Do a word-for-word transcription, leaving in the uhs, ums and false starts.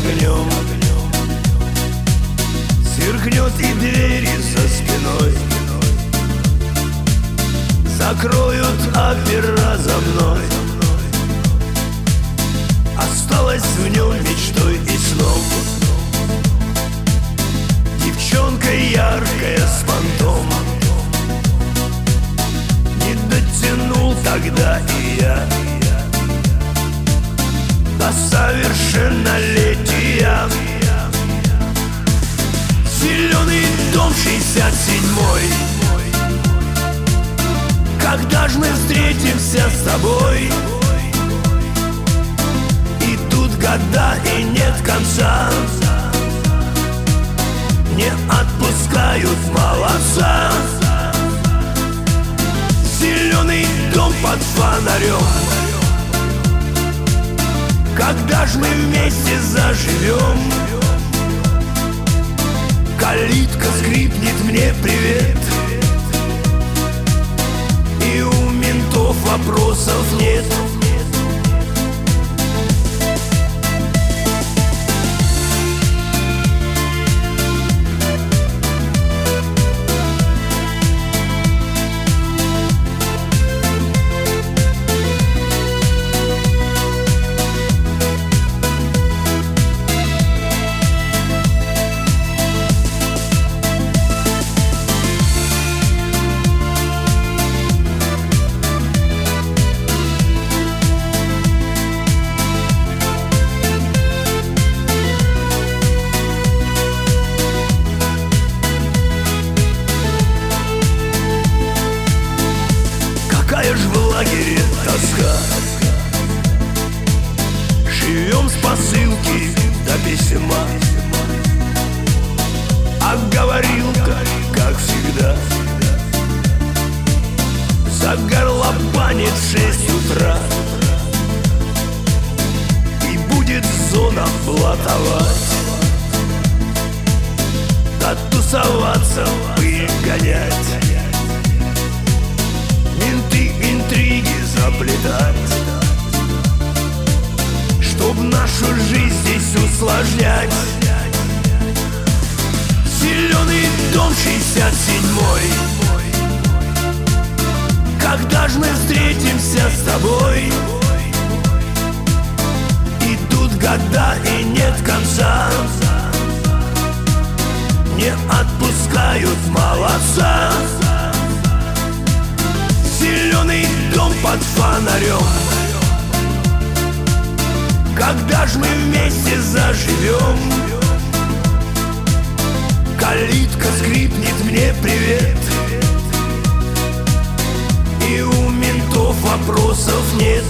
огнем. Сверкнет и двери за спиной закроют опера за мной. Осталась в нем мечтой и сном девчонка яркая с понтом. Не дотянул тогда и я до совершеннолетия. Зеленый дом шестьдесят седьмой. Когда ж мы встретимся с тобой? Идут года и нет конца, не отпускают молодца. Зеленый дом под фонарем. Когда ж мы вместе заживем? Калитка скрипнет мне привет, и у ментов вопросов нет. Какая ж в лагере тоска. Живем с посылки до письма, а говорилка, как всегда, загорлопанит в шесть утра. И будет зона блатовать, да тусоваться, пыль гонять, менты интриги заплетать, чтоб нашу жизнь здесь усложнять. Зеленый дом шестьдесят седьмой. Когда ж мы встретимся с тобой? Идут года и нет конца, не отпускают молодца. Зеленый дом под фонарем. Когда ж мы вместе заживем? Калитка скрипнет мне привет, и у ментов вопросов нет.